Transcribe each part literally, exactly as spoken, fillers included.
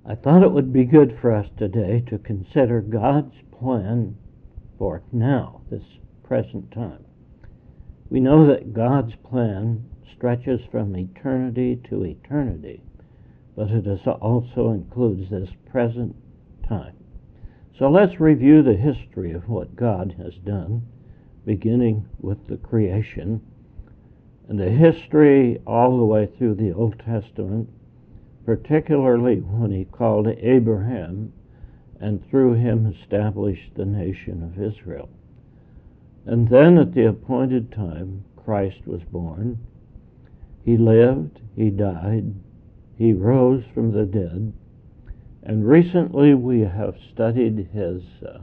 I thought it would be good for us today to consider God's plan for now, this present time. We know that God's plan stretches from eternity to eternity, but it also includes this present time. So let's review the history of what God has done, beginning with the creation, and the history all the way through the Old Testament, particularly when he called Abraham and through him established the nation of Israel. And then at the appointed time, Christ was born. He lived, he died, he rose from the dead, and recently we have studied his uh,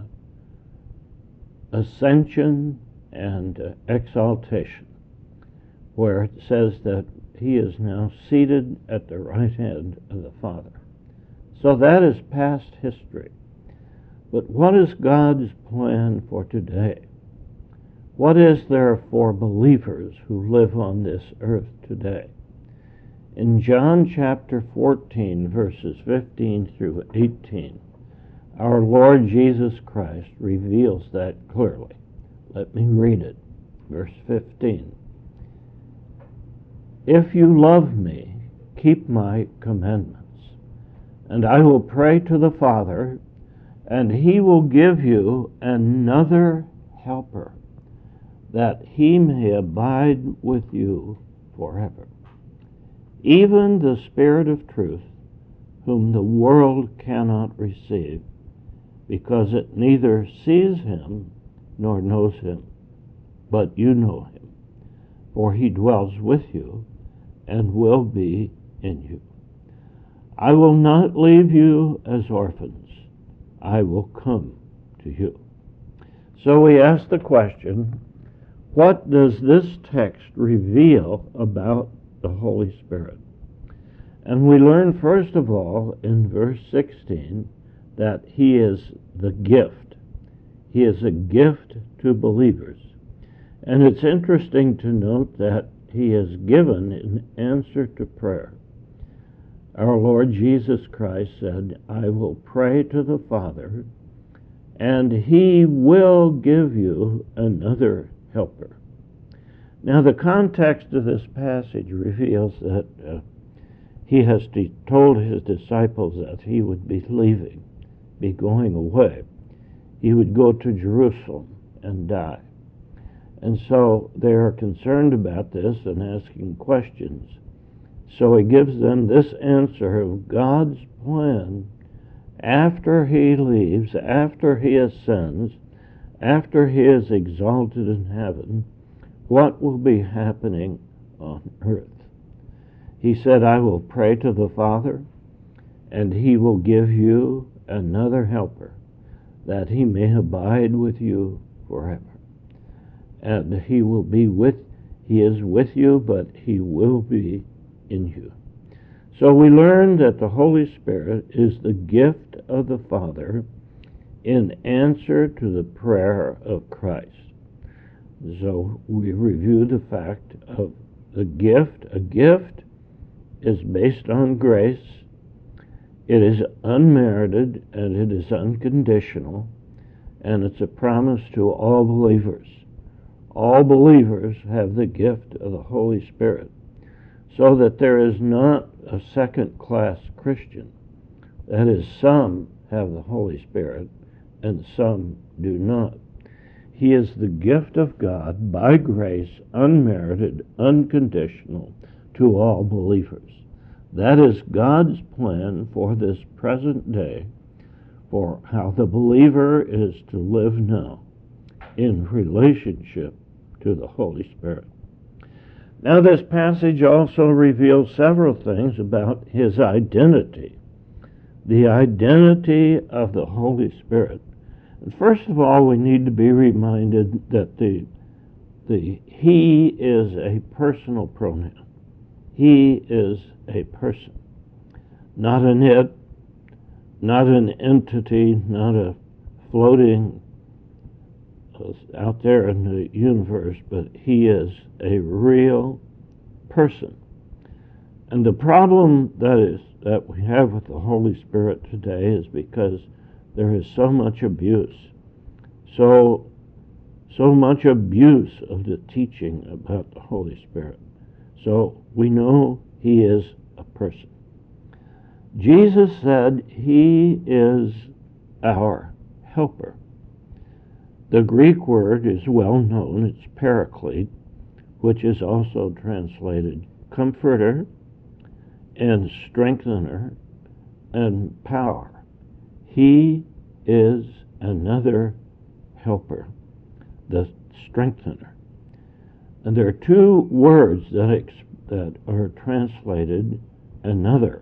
ascension and uh, exaltation, where it says that he is now seated at the right hand of the Father. So that is past history. But what is God's plan for today? What is there for believers who live on this earth today? In John chapter fourteen, verses fifteen through eighteen, our Lord Jesus Christ reveals that clearly. Let me read it. Verse fifteen. If you love me, keep my commandments, and I will pray to the Father, and he will give you another helper, that he may abide with you forever. Even the Spirit of truth, whom the world cannot receive, because it neither sees him nor knows him, but you know him, for he dwells with you and will be in you. I will not leave you as orphans. I will come to you. So we ask the question, what does this text reveal about the Holy Spirit? And we learn, first of all, in verse sixteen, that he is the gift. He is a gift to believers. And it's interesting to note that he is given in answer to prayer. Our Lord Jesus Christ said, I will pray to the Father, and he will give you another helper. Now, the context of this passage reveals that uh, he has de- told his disciples that he would be leaving, be going away. He would go to Jerusalem and die. And so they are concerned about this and asking questions. So he gives them this answer of God's plan after he leaves, after he ascends, after he is exalted in heaven, what will be happening on earth. He said, I will pray to the Father, and he will give you another helper, that he may abide with you forever. And he will be with, he is with you, but he will be in you. So we learn that the Holy Spirit is the gift of the Father in answer to the prayer of Christ. So we review the fact of the gift. A gift is based on grace. It is unmerited and it is unconditional, and it's a promise to all believers. All believers have the gift of the Holy Spirit, so that there is not a second-class Christian. That is, some have the Holy Spirit and some do not. He is the gift of God by grace, unmerited, unconditional, to all believers. That is God's plan for this present day, for how the believer is to live now in relationship to the Holy Spirit. Now, this passage also reveals several things about his identity, the identity of the Holy Spirit. And first of all, we need to be reminded that the, the he is a personal pronoun. He is a person, not an it, not an entity, not a floating out there in the universe, but he is a real person. And the problem that is that we have with the Holy Spirit today is because there is so much abuse, so so much abuse of the teaching about the Holy Spirit. So we know he is a person. Jesus said he is our helper. The Greek word is well known. It's paraclete, which is also translated comforter and strengthener and power. He is another helper, the strengthener. And there are two words that, ex- that are translated another.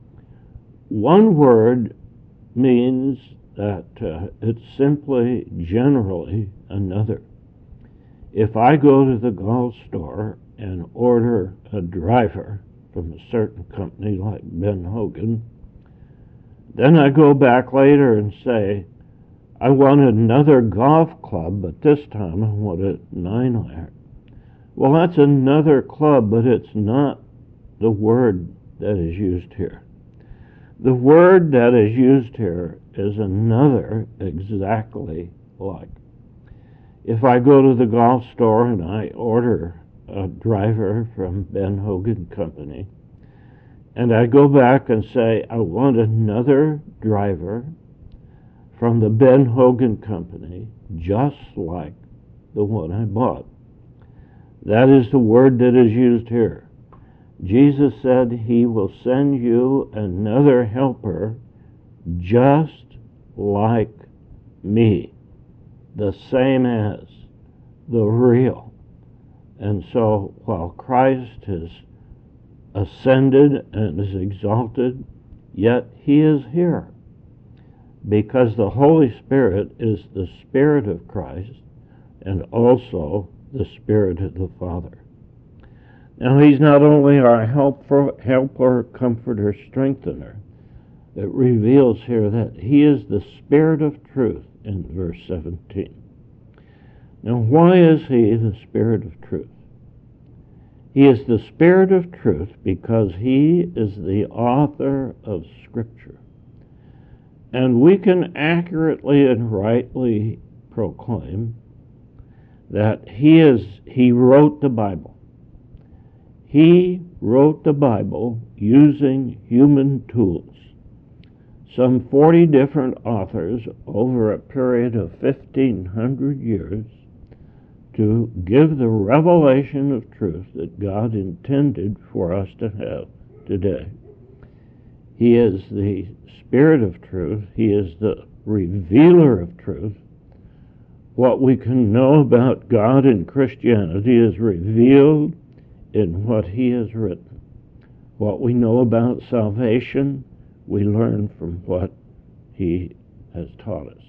One word means that uh, it's simply, generally, another. If I go to the golf store and order a driver from a certain company like Ben Hogan, then I go back later and say, I want another golf club, but this time I want a nine iron. Well, that's another club, but it's not the word that is used here. The word that is used here is another exactly like. If I go to the golf store and I order a driver from Ben Hogan Company, and I go back and say, I want another driver from the Ben Hogan Company, just like the one I bought. That is the word that is used here. Jesus said he will send you another helper just like me, the same as, the real. And so while Christ has ascended and is exalted, yet he is here, because the Holy Spirit is the Spirit of Christ and also the Spirit of the Father. Now, he's not only our helper, helper, comforter, strengthener. It reveals here that he is the Spirit of truth in verse seventeen. Now, why is he the Spirit of truth? He is the Spirit of truth because he is the author of Scripture. And we can accurately and rightly proclaim that he is he wrote the Bible. He wrote the Bible using human tools. Some forty different authors over a period of fifteen hundred years to give the revelation of truth that God intended for us to have today. He is the Spirit of truth. He is the revealer of truth. What we can know about God and Christianity is revealed in what he has written. What we know about salvation, we learn from what he has taught us.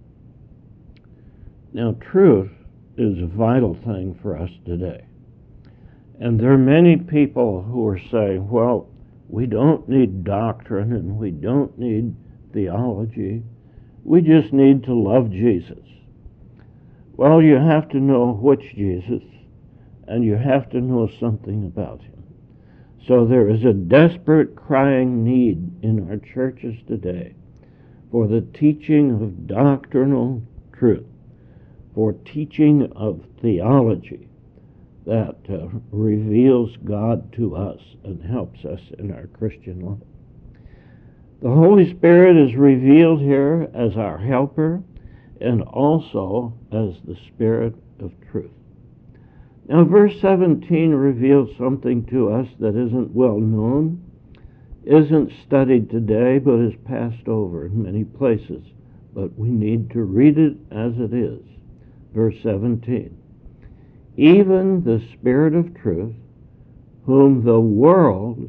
Now, truth is a vital thing for us today. And there are many people who are saying, well, we don't need doctrine and we don't need theology. We just need to love Jesus. Well, you have to know which Jesus, and you have to know something about him. So there is a desperate crying need in our churches today for the teaching of doctrinal truth, for teaching of theology that uh, reveals God to us and helps us in our Christian life. The Holy Spirit is revealed here as our helper and also as the Spirit of truth. Now, verse seventeen reveals something to us that isn't well known, isn't studied today, but is passed over in many places. But we need to read it as it is. Verse seventeen. Even the Spirit of truth, whom the world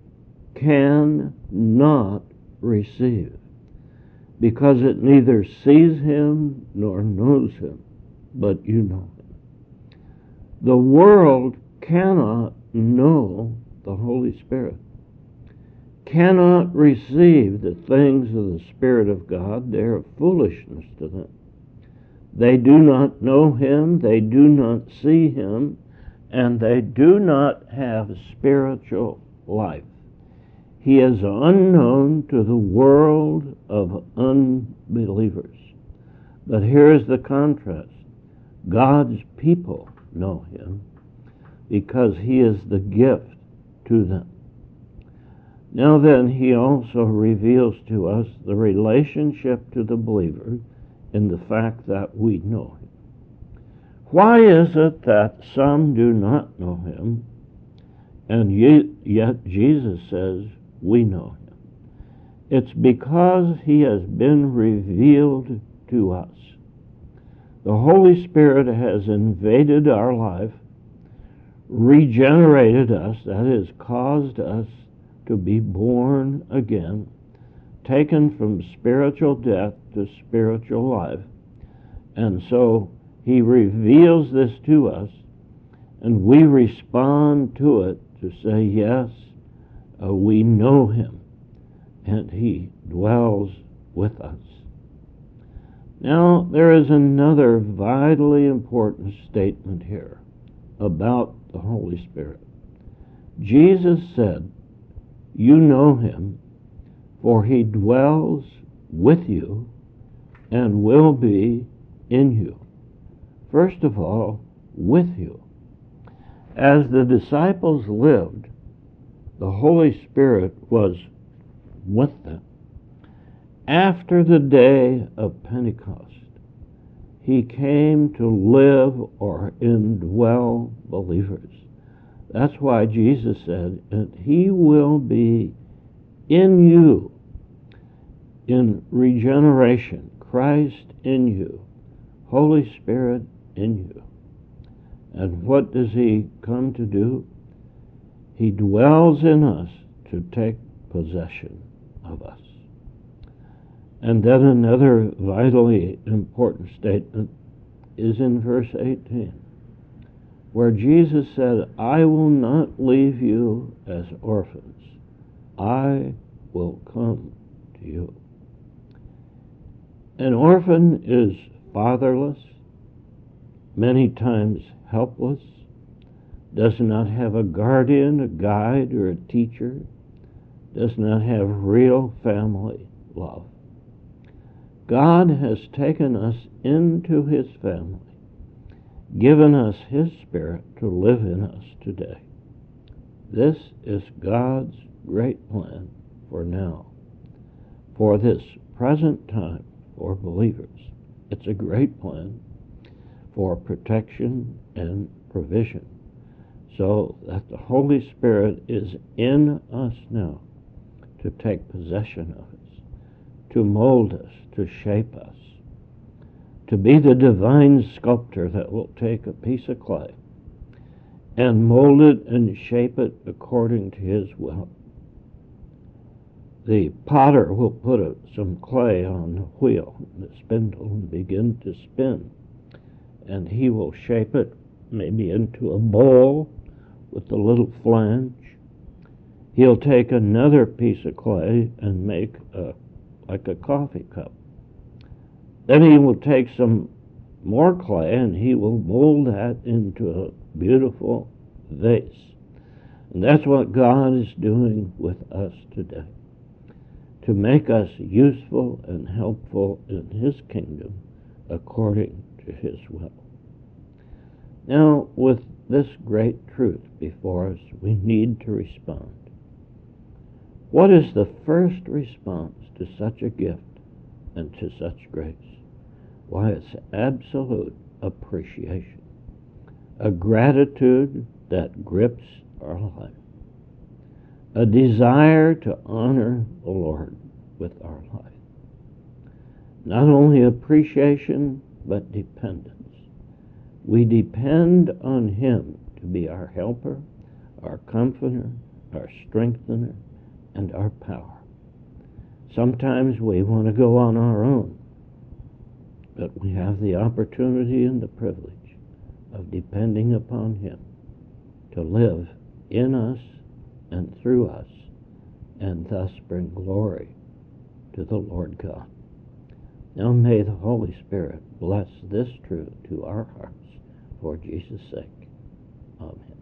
cannot receive, because it neither sees him nor knows him, but you know him. The world cannot know the Holy Spirit, cannot receive the things of the Spirit of God. They are foolishness to them. They do not know him, they do not see him, and they do not have spiritual life. He is unknown to the world of unbelievers. But here's the contrast. God's people know him because he is the gift to them. Now then, he also reveals to us the relationship to the believer in the fact that we know him. Why is it that some do not know him, and yet Jesus says we know him? It's because he has been revealed to us. The Holy Spirit has invaded our life, regenerated us, that is, caused us to be born again, taken from spiritual death to spiritual life. And so he reveals this to us, and we respond to it to say, yes, uh, we know him, and he dwells with us. Now, there is another vitally important statement here about the Holy Spirit. Jesus said, you know him, for he dwells with you and will be in you. First of all, with you. As the disciples lived, the Holy Spirit was with them. After the day of Pentecost, he came to live or indwell believers. That's why Jesus said, and he will be in you in regeneration, Christ in you, Holy Spirit in you. And what does he come to do? He dwells in us to take possession of us. And then another vitally important statement is in verse eighteen, where Jesus said, I will not leave you as orphans. I will come to you. An orphan is fatherless, many times helpless, does not have a guardian, a guide, or a teacher, does not have real family love. God has taken us into his family, given us his Spirit to live in us today. This is God's great plan for now, for this present time for believers. It's a great plan for protection and provision, so that the Holy Spirit is in us now to take possession of us, to mold us, to shape us, to be the divine sculptor that will take a piece of clay and mold it and shape it according to his will. The potter will put a, some clay on the wheel, the spindle, and begin to spin, and he will shape it maybe into a bowl with a little flange. He'll take another piece of clay and make a, like a coffee cup. Then he will take some more clay and he will mold that into a beautiful vase. And that's what God is doing with us today, to make us useful and helpful in his kingdom according to his will. Now, with this great truth before us, we need to respond. What is the first response to such a gift and to such grace? Why, it's absolute appreciation, a gratitude that grips our life, a desire to honor the Lord with our life. Not only appreciation, but dependence. We depend on him to be our helper, our comforter, our strengthener, and our power. Sometimes we want to go on our own, but we have the opportunity and the privilege of depending upon him to live in us and through us, and thus bring glory to the Lord God. Now may the Holy Spirit bless this truth to our hearts for Jesus' sake. Amen.